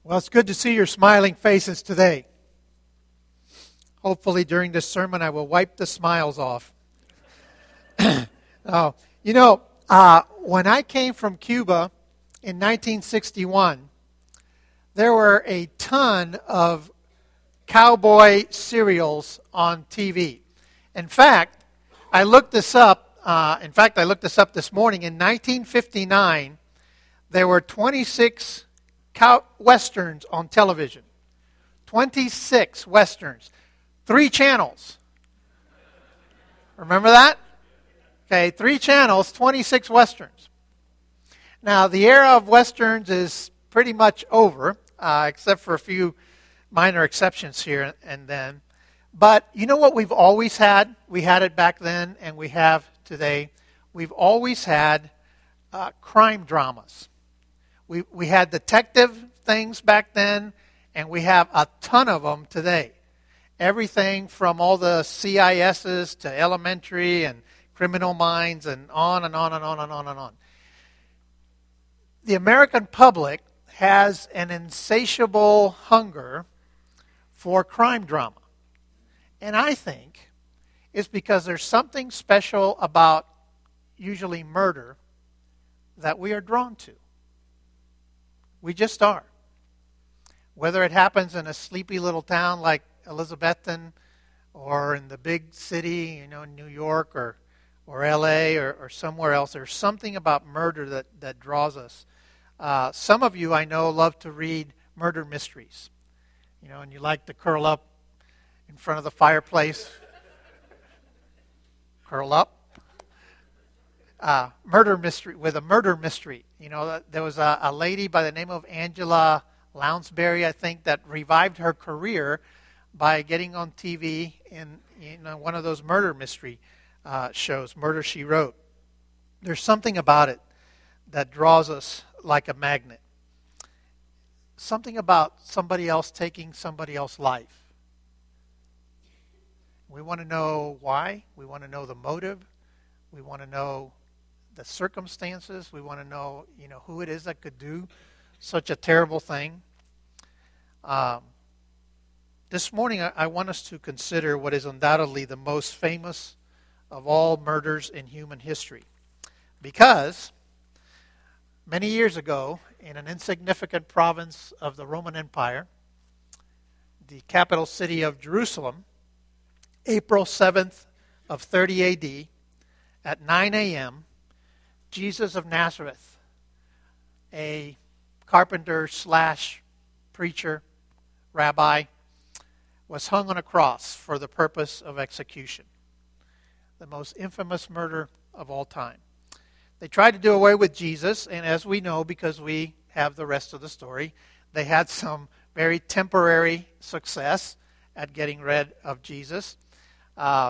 Well, it's good to see your smiling faces today. Hopefully during this sermon I will wipe the smiles off. When I came from Cuba in 1961, there were a ton of cowboy serials on TV. In fact, I looked this up. I looked this up this morning. In 1959, there were 26 Westerns on television. 26 Westerns. 3 channels. Remember that? Okay, 3 channels, 26 Westerns. Now, the era of Westerns is pretty much over, except for a few minor exceptions here and then. But you know what we've always had? We had it back then, and we have today. We've always had crime dramas. We had detective things back then, and we have a ton of them today. Everything from all the CISs to Elementary and Criminal Minds and on and on and on and on and on. The American public has an insatiable hunger for crime drama. And I think it's because there's something special about usually murder that we are drawn to. We just are. Whether it happens in a sleepy little town like Elizabethton or in the big city, New York or L.A. or somewhere else, there's something about murder that draws us. Some of you, I know, love to read murder mysteries. And you like to curl up in front of the fireplace. Curl up. Murder mystery with a murder mystery. There was a lady by the name of Angela Lounsbury, I think, that revived her career by getting on TV in one of those murder mystery shows, Murder, She Wrote. There's something about it that draws us like a magnet. Something about somebody else taking somebody else's life. We want to know why. We want to know the motive. We want to know the circumstances. We want to know, who it is that could do such a terrible thing. This morning, I want us to consider what is undoubtedly the most famous of all murders in human history. Because many years ago, in an insignificant province of the Roman Empire, the capital city of Jerusalem, April 7th of 30 A.D., at 9 a.m., Jesus of Nazareth, a carpenter / preacher, rabbi, was hung on a cross for the purpose of execution. The most infamous murder of all time. They tried to do away with Jesus, and as we know, because we have the rest of the story, they had some very temporary success at getting rid of Jesus. And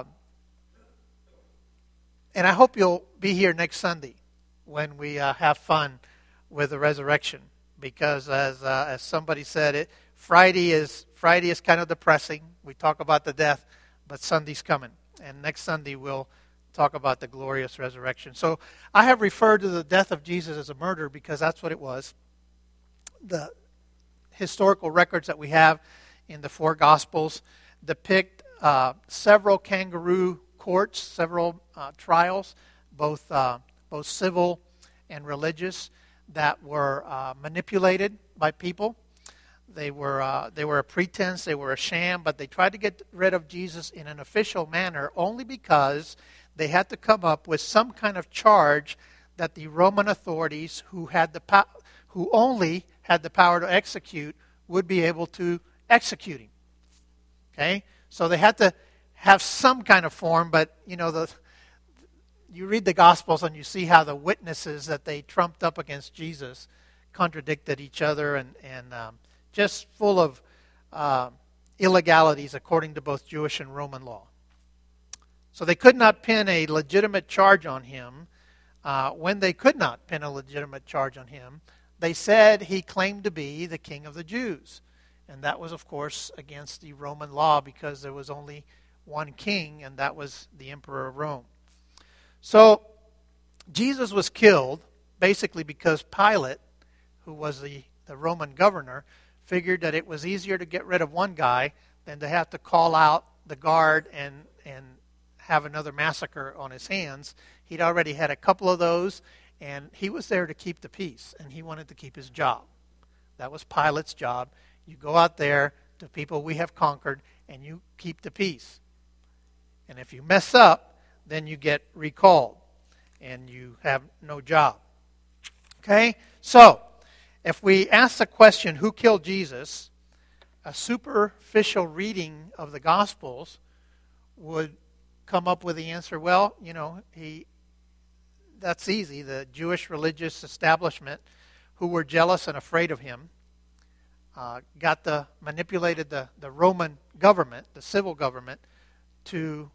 I hope you'll be here next Sunday when we have fun with the resurrection, because as somebody said, Friday is kind of depressing. We talk about the death, but Sunday's coming, and next Sunday we'll talk about the glorious resurrection. So I have referred to the death of Jesus as a murder because that's what it was. The historical records that we have in the 4 Gospels depict several kangaroo courts, several trials, both civil and religious, that were manipulated by people. They were a pretense, they were a sham, but they tried to get rid of Jesus in an official manner only because they had to come up with some kind of charge that the Roman authorities, who only had the power to execute, would be able to execute him. Okay, so they had to have some kind of form, but you read the Gospels and you see how the witnesses that they trumped up against Jesus contradicted each other and just full of illegalities according to both Jewish and Roman law. So they could not pin a legitimate charge on him. When they could not pin a legitimate charge on him, they said he claimed to be the king of the Jews. And that was, of course, against the Roman law because there was only one king, and that was the emperor of Rome. So Jesus was killed basically because Pilate, who was the Roman governor, figured that it was easier to get rid of one guy than to have to call out the guard and have another massacre on his hands. He'd already had a couple of those, and he was there to keep the peace, and he wanted to keep his job. That was Pilate's job. You go out there to people we have conquered, and you keep the peace. And if you mess up, then you get recalled, and you have no job. Okay? So, if we ask the question, who killed Jesus, a superficial reading of the Gospels would come up with the answer, well, that's easy. The Jewish religious establishment, who were jealous and afraid of him, manipulated the Roman government, the civil government, to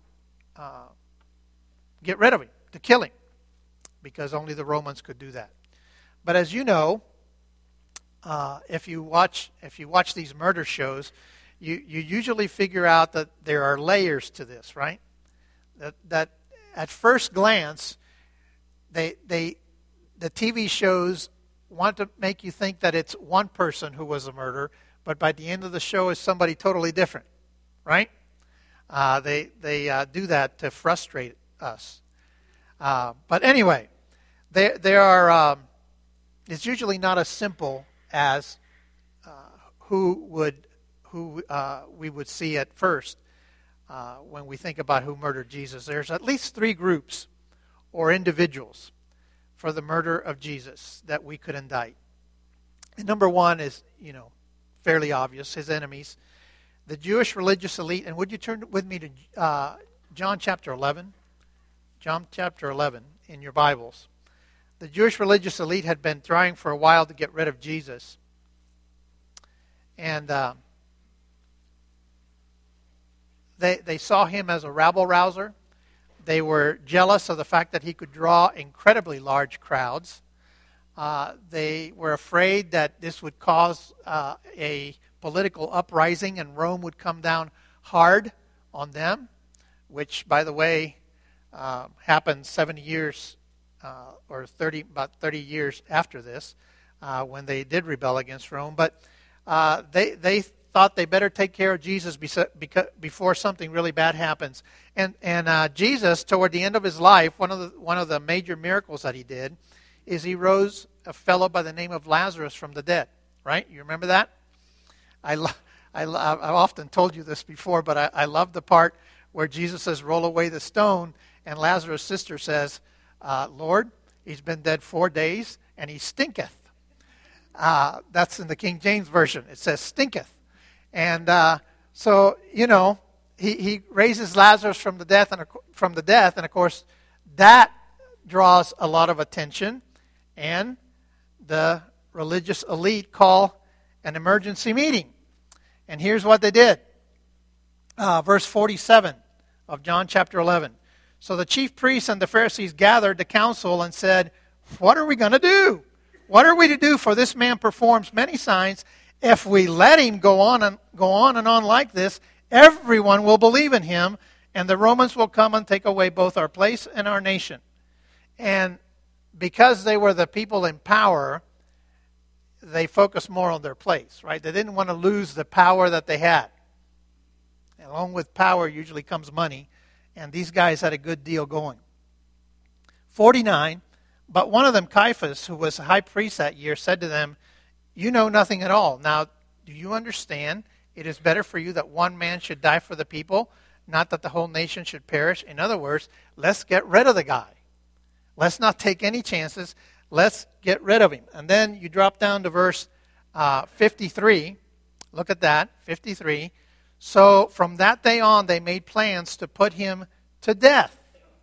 get rid of him, to kill him, because only the Romans could do that. But as you know, if you watch these murder shows, you usually figure out that there are layers to this, right? That at first glance, the TV shows want to make you think that it's one person who was a murderer, but by the end of the show is somebody totally different, right? They do that to frustrate us. But anyway, there are. It's usually not as simple as who we would see at first when we think about who murdered Jesus. There's at least three groups or individuals for the murder of Jesus that we could indict. And number one is, fairly obvious, his enemies. The Jewish religious elite. And would you turn with me to John chapter 11? John chapter 11 in your Bibles. The Jewish religious elite had been trying for a while to get rid of Jesus. And they saw him as a rabble-rouser. They were jealous of the fact that he could draw incredibly large crowds. They were afraid that this would cause a political uprising and Rome would come down hard on them, which, by the way, happened 70 years or about 30 years after this, when they did rebel against Rome. But they thought they better take care of Jesus before something really bad happens. And Jesus, toward the end of his life, one of the major miracles that he did is he rose a fellow by the name of Lazarus from the dead. Right? You remember that? I've often told you this before, but I love the part where Jesus says, "Roll away the stone," and Lazarus' sister says, "Lord, he's been dead 4 days, and he stinketh." That's in the King James Version. It says stinketh. And so, he raises Lazarus from the death, and of course, that draws a lot of attention, and the religious elite call an emergency meeting. And here's what they did. Verse 47 of John chapter 11. So the chief priests and the Pharisees gathered the council and said, "What are we going to do? What are we to do? For this man performs many signs. If we let him go on and on like this, everyone will believe in him, and the Romans will come and take away both our place and our nation." And because they were the people in power, they focused more on their place, right? They didn't want to lose the power that they had. And along with power usually comes money, and these guys had a good deal going. 49, but one of them, Caiaphas, who was the high priest that year, said to them, "You know nothing at all. Now, do you understand? It is better for you that one man should die for the people, not that the whole nation should perish." In other words, let's get rid of the guy. Let's not take any chances. Let's get rid of him. And then you drop down to verse 53. Look at that, 53. So from that day on, they made plans to put him to death.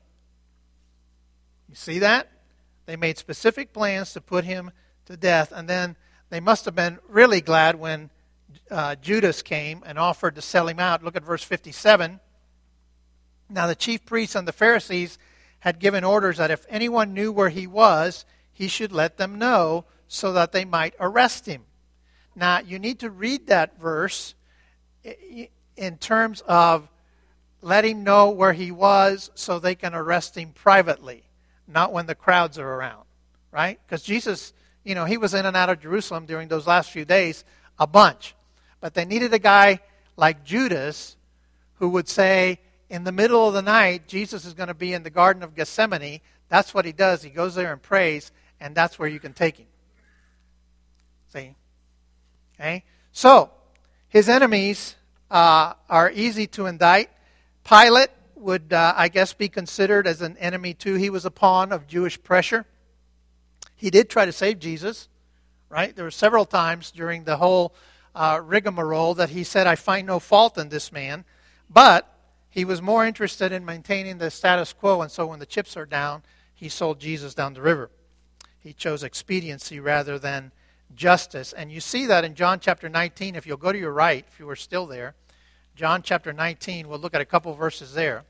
You see that? They made specific plans to put him to death. And then they must have been really glad when Judas came and offered to sell him out. Look at verse 57. Now the chief priests and the Pharisees had given orders that if anyone knew where he was, he should let them know so that they might arrest him. Now, you need to read that verse in terms of let him know where he was so they can arrest him privately, not when the crowds are around, right? Because Jesus, he was in and out of Jerusalem during those last few days a bunch. But they needed a guy like Judas who would say, in the middle of the night, Jesus is going to be in the Garden of Gethsemane. That's what he does. He goes there and prays, and that's where you can take him. See? Okay? So, his enemies are easy to indict. Pilate would, I guess, be considered as an enemy too. He was a pawn of Jewish pressure. He did try to save Jesus, right? There were several times during the whole rigmarole that he said, I find no fault in this man. But he was more interested in maintaining the status quo, and so when the chips are down, he sold Jesus down the river. He chose expediency rather than justice. And you see that in John chapter 19. If you'll go to your right, if you were still there, John chapter 19, we'll look at a couple verses there.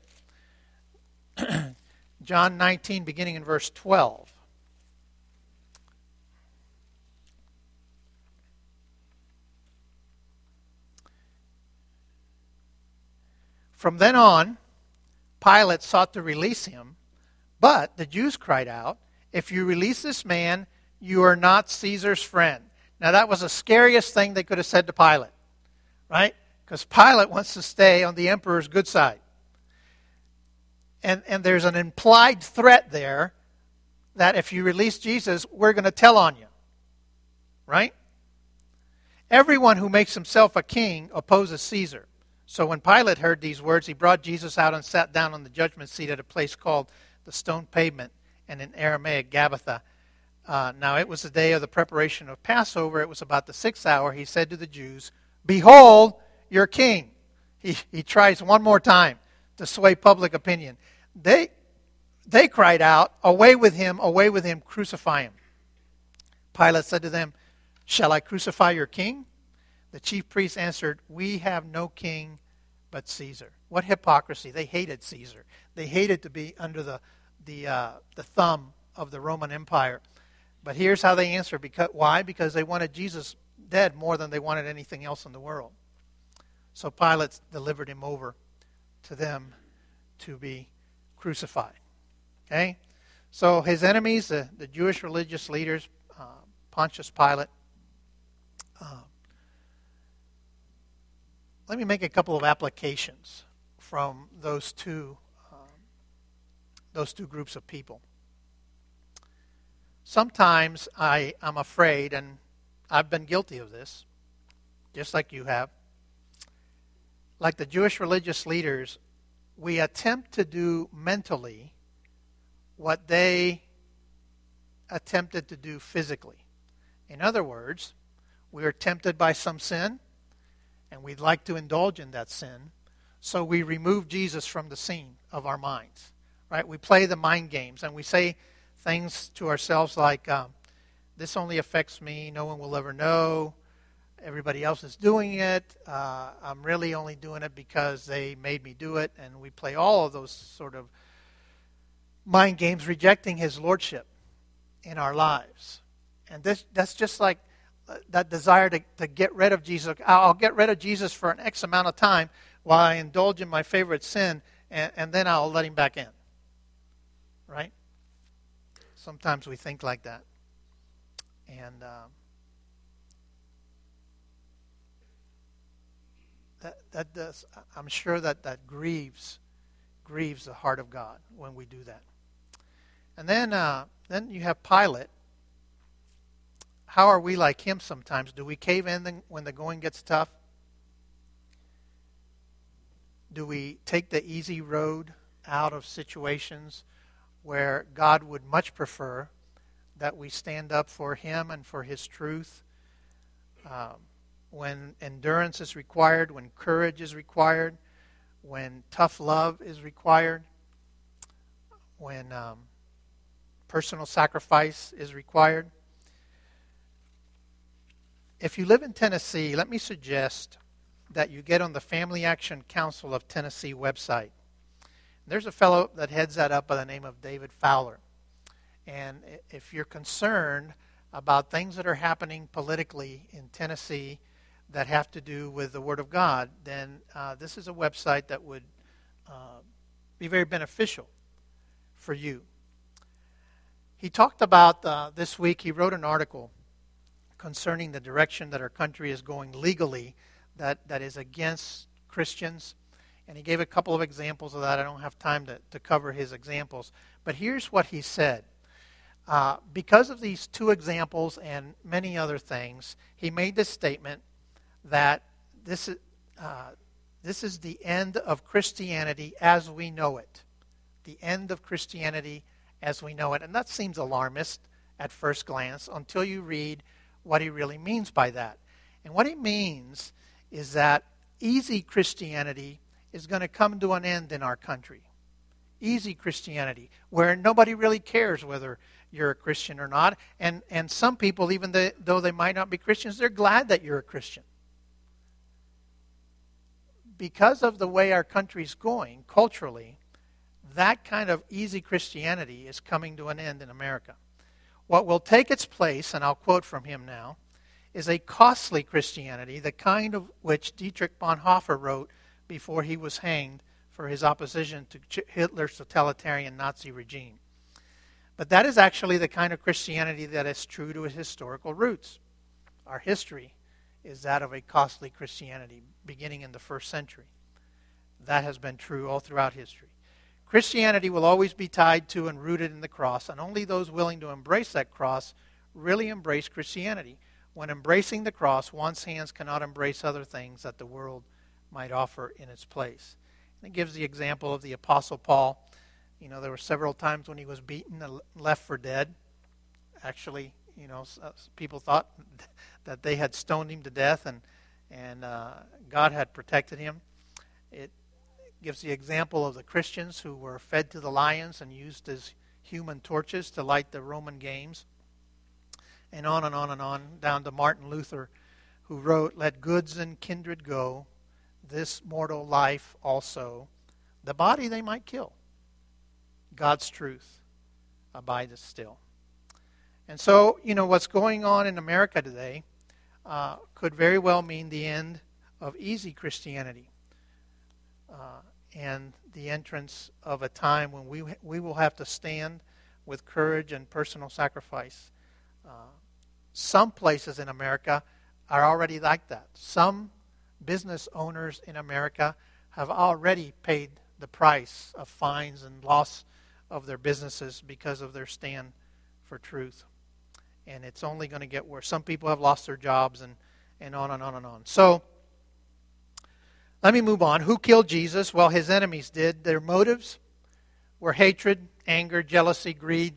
John 19, beginning in verse 12. From then on, Pilate sought to release him, but the Jews cried out, if you release this man, you are not Caesar's friend. Now that was the scariest thing they could have said to Pilate, right? Because Pilate wants to stay on the emperor's good side. And there's an implied threat there that if you release Jesus, we're going to tell on you, right? Everyone who makes himself a king opposes Caesar. So when Pilate heard these words, he brought Jesus out and sat down on the judgment seat at a place called the Stone Pavement, and in Aramaic, Gabbatha. Now it was the day of the preparation of Passover. It was about the 6th hour. He said to the Jews, behold your king. He tries one more time to sway public opinion. They cried out, away with him, crucify him. Pilate said to them, shall I crucify your king? The chief priests answered, we have no king but Caesar. What hypocrisy. They hated Caesar. They hated to be under the thumb of the Roman Empire. But here's how they answered. Why? Because they wanted Jesus dead more than they wanted anything else in the world. So Pilate delivered him over to them to be crucified. Okay? So his enemies, the Jewish religious leaders, Pontius Pilate. Let me make a couple of applications from those two groups of people. Sometimes I'm afraid, and I've been guilty of this, just like you have. Like the Jewish religious leaders, we attempt to do mentally what they attempted to do physically. In other words, we are tempted by some sin, and we'd like to indulge in that sin, so we remove Jesus from the scene of our minds. Right? We play the mind games, and we say things to ourselves like, this only affects me, no one will ever know, everybody else is doing it, I'm really only doing it because they made me do it, and we play all of those sort of mind games, rejecting his lordship in our lives. And that's just like that desire to get rid of Jesus. I'll get rid of Jesus for an X amount of time while I indulge in my favorite sin, and then I'll let him back in. Right? Sometimes we think like that. And that does, I'm sure that grieves the heart of God when we do that. And then you have Pilate. How are we like him sometimes? Do we cave in when the going gets tough? Do we take the easy road out of situations where God would much prefer that we stand up for him and for his truth? When endurance is required, when courage is required, when tough love is required, when personal sacrifice is required. If you live in Tennessee, let me suggest that you get on the Family Action Council of Tennessee website. There's a fellow that heads that up by the name of David Fowler. And if you're concerned about things that are happening politically in Tennessee that have to do with the Word of God, then this is a website that would be very beneficial for you. He talked about, this week, he wrote an article concerning the direction that our country is going legally that is against Christians. And he gave a couple of examples of that. I don't have time to cover his examples. But here's what he said. Because of these two examples and many other things, he made this statement that this is the end of Christianity as we know it. The end of Christianity as we know it. And that seems alarmist at first glance until you read what he really means by that. And what he means is that easy Christianity is going to come to an end in our country. Easy Christianity, where nobody really cares whether you're a Christian or not. And some people, even though they might not be Christians, they're glad that you're a Christian. Because of the way our country's going culturally, that kind of easy Christianity is coming to an end in America. What will take its place, and I'll quote from him now, is a costly Christianity, the kind of which Dietrich Bonhoeffer wrote before he was hanged for his opposition to Hitler's totalitarian Nazi regime. But that is actually the kind of Christianity that is true to its historical roots. Our history is that of a costly Christianity beginning in the first century. That has been true all throughout history. Christianity will always be tied to and rooted in the cross, and only those willing to embrace that cross really embrace Christianity. When embracing the cross, one's hands cannot embrace other things that the world might offer in its place. And it gives the example of the Apostle Paul. You know, there were several times when he was beaten and left for dead. Actually, you know, people thought that they had stoned him to death, and God had protected him. It gives the example of the Christians who were fed to the lions and used as human torches to light the Roman games. And on and on and on, down to Martin Luther, who wrote, "Let goods and kindred go, this mortal life also. The body they might kill. God's truth abideth still." And so, you know, what's going on in America today could very well mean the end of easy Christianity and the entrance of a time when we will have to stand with courage and personal sacrifice. Some places in America are already like that. Some business owners in America have already paid the price of fines and loss of their businesses because of their stand for truth. And it's only going to get worse. Some people have lost their jobs and on and on and on. So, let me move on. Who killed Jesus? Well, his enemies did. Their motives were hatred, anger, jealousy, greed,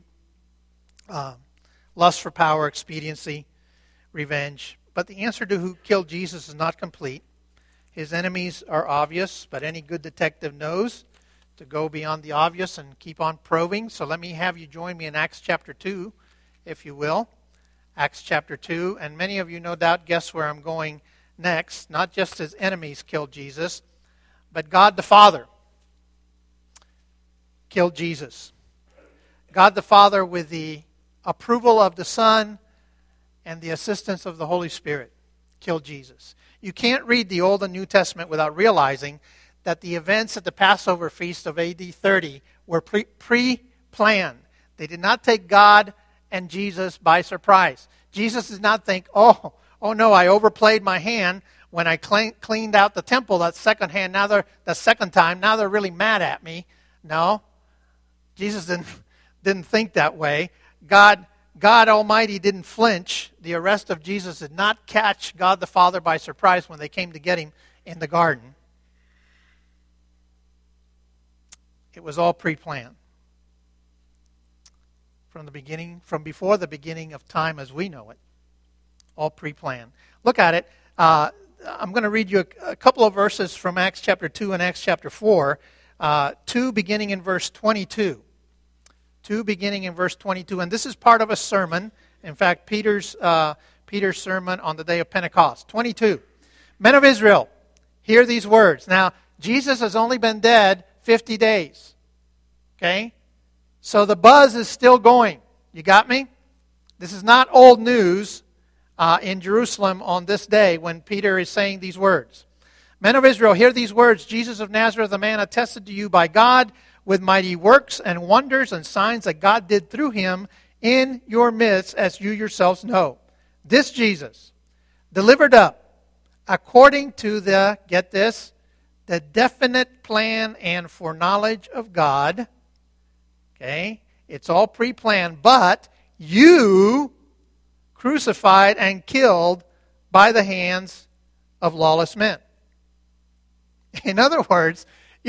lust for power, expediency, revenge. But the answer to who killed Jesus is not complete. His enemies are obvious, but any good detective knows to go beyond the obvious and keep on probing. So let me have you join me in Acts chapter 2, if you will. Acts chapter 2. And many of you no doubt guess where I'm going next. Not just his enemies killed Jesus, but God the Father killed Jesus. God the Father, with the approval of the Son and the assistance of the Holy Spirit, killed Jesus. You can't read the Old and New Testament without realizing that the events at the Passover feast of AD 30 were pre-planned. They did not take God and Jesus by surprise. Jesus did not think, oh no, I overplayed my hand when I cleaned out the temple that second time. Now they're really mad at me. No, Jesus didn't think that way. God Almighty didn't flinch. The arrest of Jesus did not catch God the Father by surprise when they came to get him in the garden. It was all pre-planned. From the beginning, from before the beginning of time as we know it. All pre-planned. Look at it. I'm going to read you a couple of verses from Acts chapter 2 and Acts chapter 4. 2 beginning in verse 22. 2 beginning in verse 22. And this is part of a sermon. In fact, Peter's sermon on the day of Pentecost. 22. Men of Israel, hear these words. Now, Jesus has only been dead 50 days. Okay? So the buzz is still going. You got me? This is not old news in Jerusalem on this day when Peter is saying these words. Men of Israel, hear these words. Jesus of Nazareth, a man attested to you by God with mighty works and wonders and signs that God did through him in your midst, as you yourselves know. This Jesus, delivered up according to the, get this, the definite plan and foreknowledge of God. Okay? It's all pre-planned, but you crucified and killed by the hands of lawless men. In other words,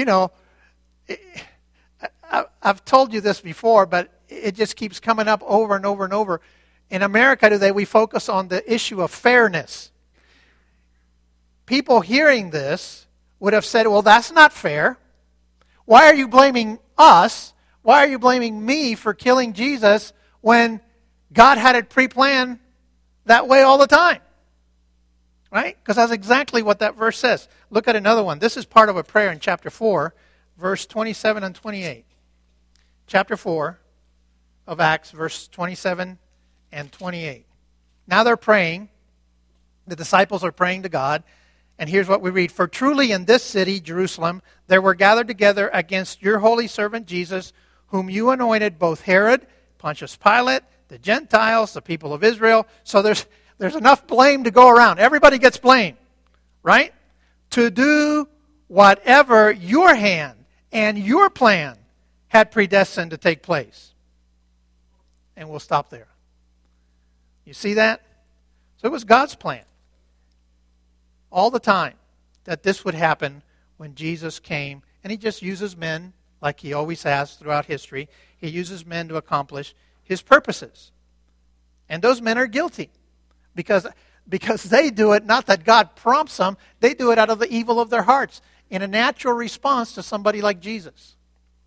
I've told you this before, but it just keeps coming up over and over and over. In America today, we focus on the issue of fairness. People hearing this would have said, well, that's not fair. Why are you blaming us? Why are you blaming me for killing Jesus when God had it pre-planned that way all the time? Right? Because that's exactly what that verse says. Look at another one. This is part of a prayer in chapter 4, verse 27 and 28. Chapter 4 of Acts, verse 27 and 28. Now they're praying. The disciples are praying to God. And here's what we read. For truly in this city, Jerusalem, there were gathered together against your holy servant Jesus, whom you anointed, both Herod, Pontius Pilate, the Gentiles, the people of Israel. So there's enough blame to go around. Everybody gets blamed, right? To do whatever your hand and your plan had predestined to take place. And we'll stop there. You see that? So it was God's plan all the time that this would happen when Jesus came. And he just uses men, like he always has throughout history. He uses men to accomplish his purposes. And those men are guilty. Because they do it, not that God prompts them, they do it out of the evil of their hearts in a natural response to somebody like Jesus.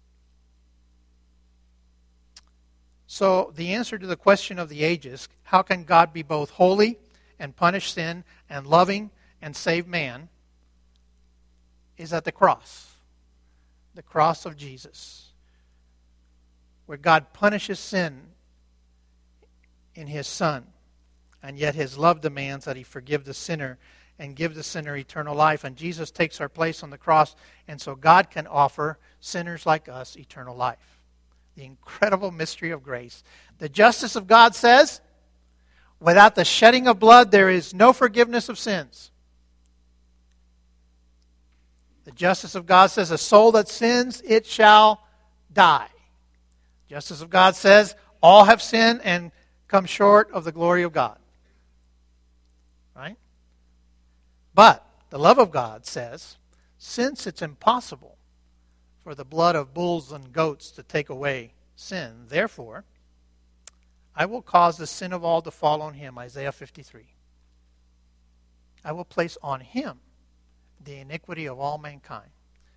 So the answer to the question of the ages, how can God be both holy and punish sin and loving and save man, is at the cross. The cross of Jesus. Where God punishes sin in his Son. And yet his love demands that he forgive the sinner and give the sinner eternal life. And Jesus takes our place on the cross. And so God can offer sinners like us eternal life. The incredible mystery of grace. The justice of God says, without the shedding of blood, there is no forgiveness of sins. The justice of God says, a soul that sins, it shall die. Justice of God says, all have sinned and come short of the glory of God. Right? But the love of God says, since it's impossible for the blood of bulls and goats to take away sin, therefore, I will cause the sin of all to fall on him, Isaiah 53. I will place on him the iniquity of all mankind.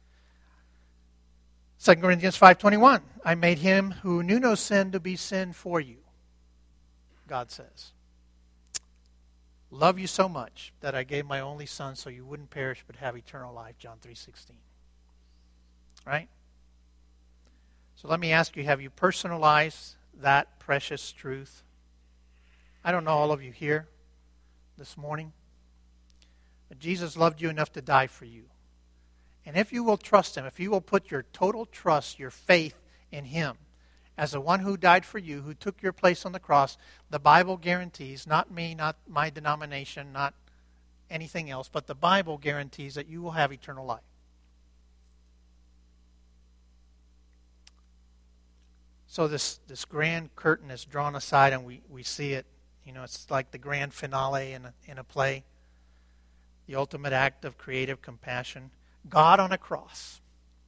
2 Corinthians 5:21, I made him who knew no sin to be sin for you, God says. Love you so much that I gave my only son so you wouldn't perish but have eternal life, John 3:16. Right? So let me ask you, have you personalized that precious truth? I don't know all of you here this morning, but Jesus loved you enough to die for you. And if you will trust him, if you will put your total trust, your faith in him, as the one who died for you, who took your place on the cross, the Bible guarantees, not me, not my denomination, not anything else, but the Bible guarantees that you will have eternal life. So this grand curtain is drawn aside and we see it. You know, it's like the grand finale in a play. The ultimate act of creative compassion. God on a cross.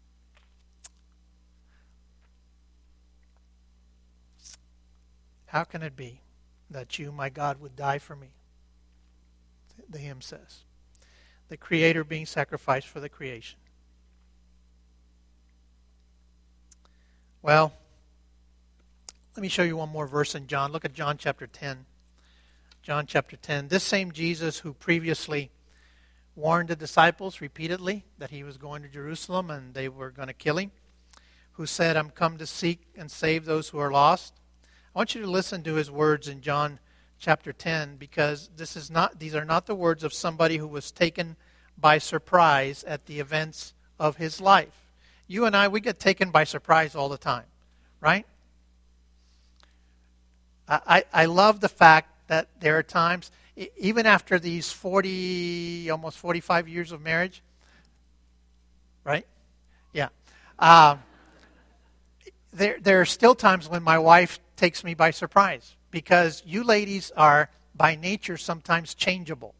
How can it be that you, my God, would die for me? The hymn says. The Creator being sacrificed for the creation. Well, let me show you one more verse in John. Look at John chapter 10. John chapter 10. This same Jesus who previously warned the disciples repeatedly that he was going to Jerusalem and they were going to kill him, who said, I'm come to seek and save those who are lost. I want you to listen to his words in John chapter 10 because these are not the words of somebody who was taken by surprise at the events of his life. You and I, we get taken by surprise all the time, right? I love the fact that there are times, even after these almost 45 years of marriage, right? Yeah. There are still times when my wife takes me by surprise, because you ladies are by nature sometimes changeable,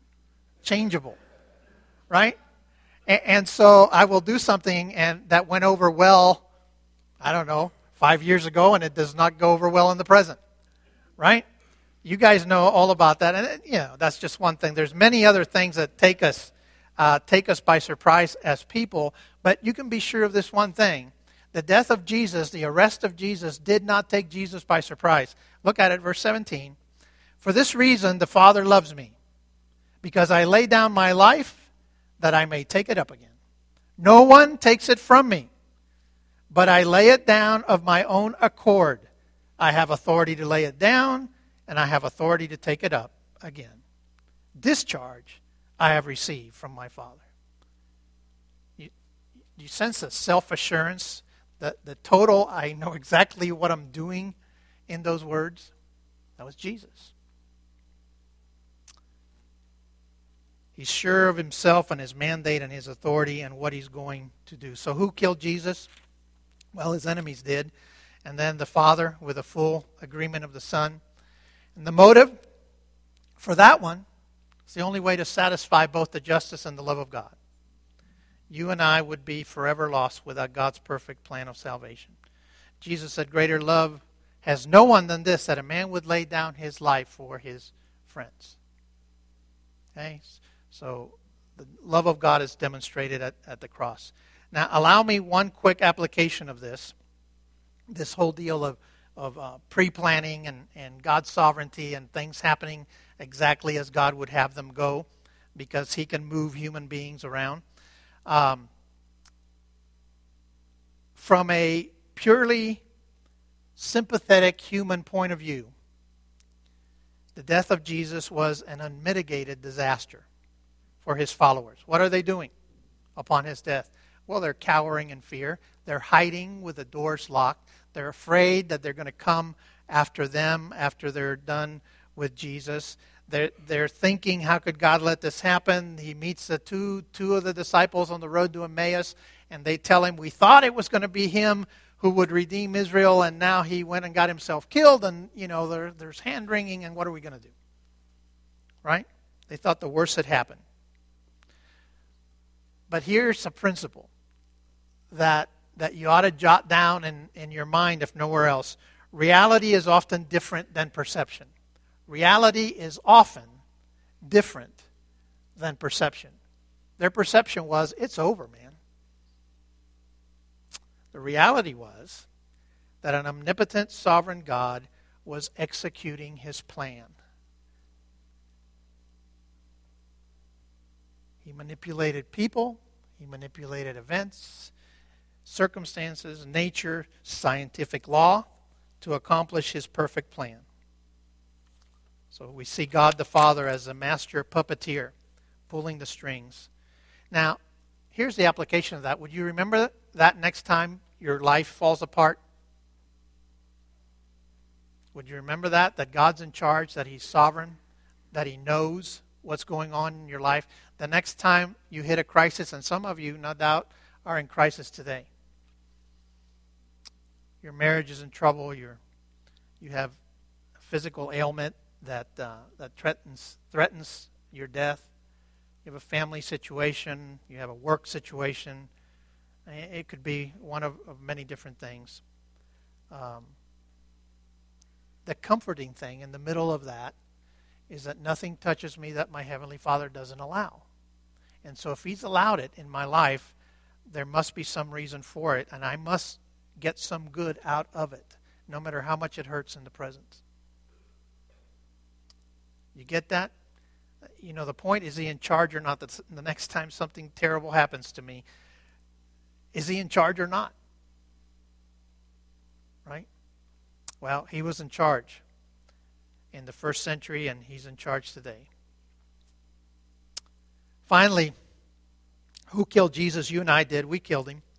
right? And so I will do something and that went over well, I don't know, 5 years ago, and it does not go over well in the present, right? You guys know all about that, and that's just one thing. There's many other things that take us by surprise as people, but you can be sure of this one thing. The death of Jesus, the arrest of Jesus, did not take Jesus by surprise. Look at it, verse 17. For this reason the Father loves me, because I lay down my life that I may take it up again. No one takes it from me, but I lay it down of my own accord. I have authority to lay it down, and I have authority to take it up again. Discharge I have received from my Father. You sense the self-assurance, the total, I know exactly what I'm doing in those words? That was Jesus. He's sure of himself and his mandate and his authority and what he's going to do. So who killed Jesus? Well, his enemies did. And then the Father with a full agreement of the Son. And the motive for that one is the only way to satisfy both the justice and the love of God. You and I would be forever lost without God's perfect plan of salvation. Jesus said, greater love has no one than this, that a man would lay down his life for his friends. Okay? So the love of God is demonstrated at the cross. Now, allow me one quick application of this whole deal of pre-planning and God's sovereignty and things happening exactly as God would have them go, because he can move human beings around. From a purely sympathetic human point of view, the death of Jesus was an unmitigated disaster for his followers. What are they doing upon his death? Well, they're cowering in fear. They're hiding with the doors locked. They're afraid that they're going to come after them after they're done with Jesus. They're thinking, how could God let this happen? He meets the two of the disciples on the road to Emmaus, and they tell him, we thought it was going to be him who would redeem Israel, and now he went and got himself killed, and there's hand-wringing, and what are we going to do? Right? They thought the worst had happened. But here's a principle that you ought to jot down in your mind, if nowhere else. Reality is often different than perception. Reality is often different than perception. Their perception was, it's over, man. The reality was that an omnipotent, sovereign God was executing his plan. He manipulated people, he manipulated events, circumstances, nature, scientific law to accomplish his perfect plan. So we see God the Father as a master puppeteer, pulling the strings. Now, here's the application of that. Would you remember that next time your life falls apart? Would you remember that God's in charge, that he's sovereign, that he knows what's going on in your life? The next time you hit a crisis, and some of you, no doubt, are in crisis today. Your marriage is in trouble. You have a physical ailment that threatens your death. You have a family situation. You have a work situation. It could be one of many different things. The comforting thing in the middle of that is that nothing touches me that my Heavenly Father doesn't allow. And so if he's allowed it in my life, there must be some reason for it, and I must get some good out of it, no matter how much it hurts in the present. You get that? The point, is he in charge or not? That's the next time something terrible happens to me, is he in charge or not? Right? Well, he was in charge in the first century, and he's in charge today. Finally, who killed Jesus? You and I did. We killed him.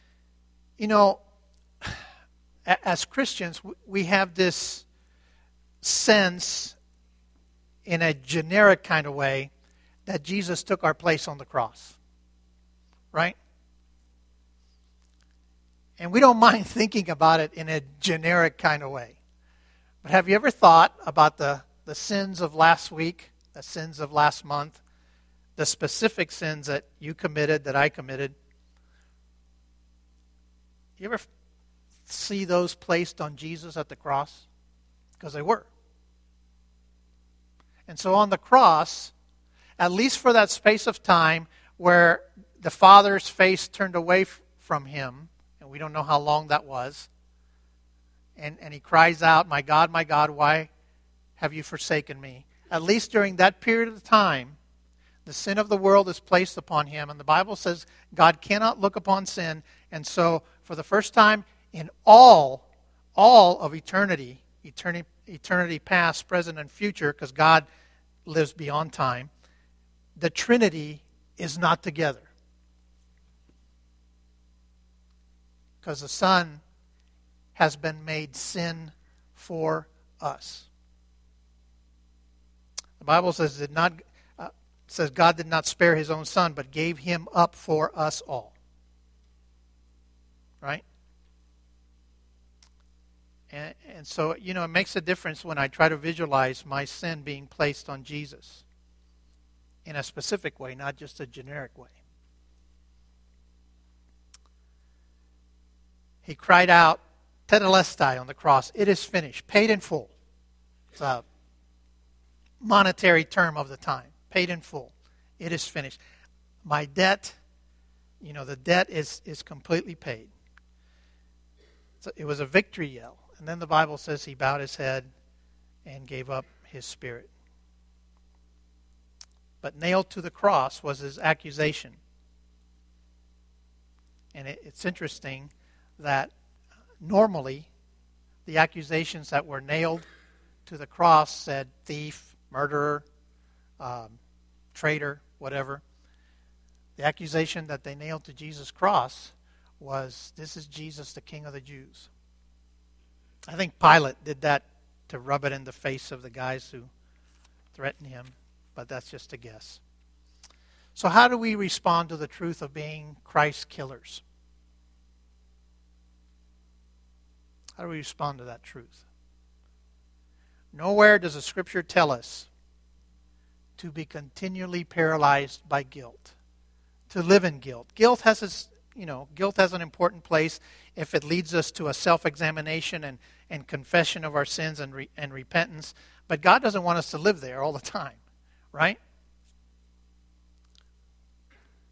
As Christians, we have this sense, in a generic kind of way, that Jesus took our place on the cross. Right? And we don't mind thinking about it in a generic kind of way. But have you ever thought about the sins of last week, the sins of last month, the specific sins that you committed, that I committed? You ever see those placed on Jesus at the cross? Because they were. And so on the cross, at least for that space of time where the Father's face turned away from him, and we don't know how long that was, and he cries out, my God, why have you forsaken me? At least during that period of time, the sin of the world is placed upon him, and the Bible says God cannot look upon sin, and so for the first time in all of eternity past, present, and future, because God lives beyond time, the Trinity is not together. Because the Son has been made sin for us. The Bible says God did not spare his own Son, but gave him up for us all. Right? And so, it makes a difference when I try to visualize my sin being placed on Jesus in a specific way, not just a generic way. He cried out, tetelestai, on the cross, it is finished, paid in full. It's a monetary term of the time, paid in full. It is finished. My debt, the debt is completely paid. So it was a victory yell. And then the Bible says he bowed his head and gave up his spirit. But nailed to the cross was his accusation. And it's interesting that normally the accusations that were nailed to the cross said thief, murderer, traitor, whatever. The accusation that they nailed to Jesus' cross was, this is Jesus, the King of the Jews. I think Pilate did that to rub it in the face of the guys who threatened him, but that's just a guess. So how do we respond to the truth of being Christ killers? How do we respond to that truth? Nowhere does the Scripture tell us to be continually paralyzed by guilt, to live in guilt. Guilt has an important place if it leads us to a self-examination and confession of our sins and repentance. But God doesn't want us to live there all the time, right?